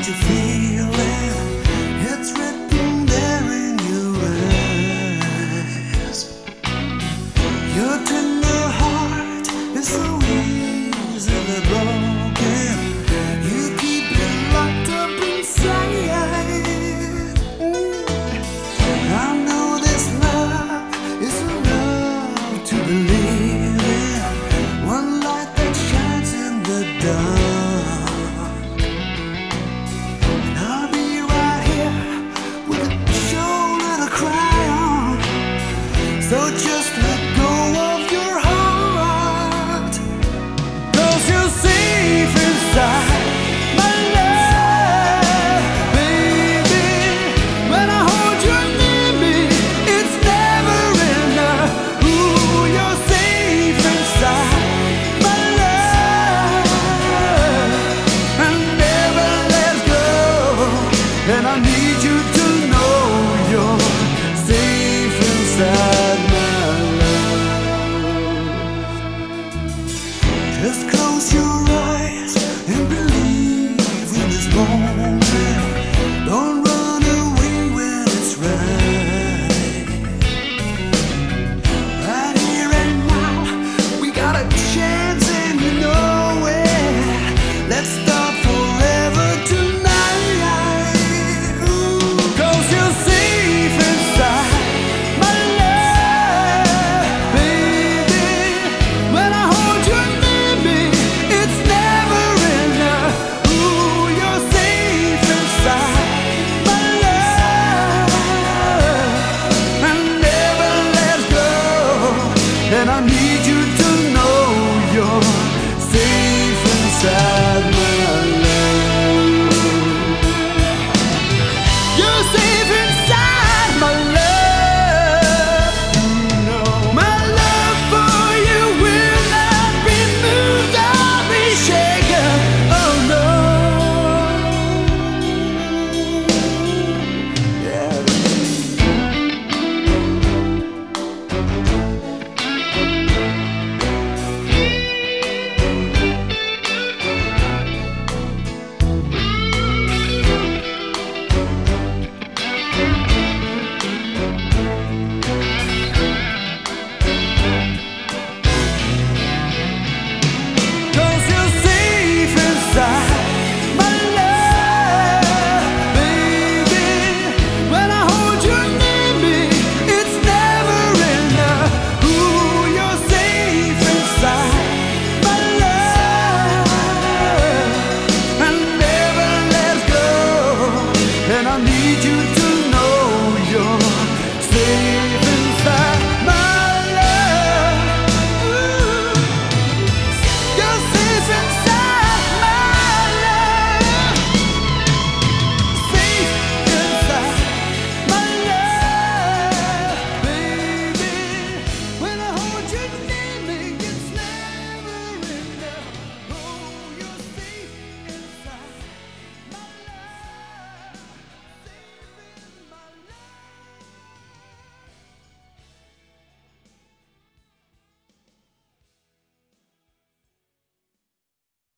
you're feeling. It's written there in your eyes. Your tender heart is so easily broken. You keep it locked up inside. I know this love is a love to believe in, one light that shines in the dark. And I'll be right here with a shoulder to cry on. So just let go of your heart, 'cause you're safe inside my love, baby. When I hold you near me, it's never enough. Ooh, you're safe inside my love, and never let go. And I need you to know you're safe inside my love. Just close your eyes and believe in this moment.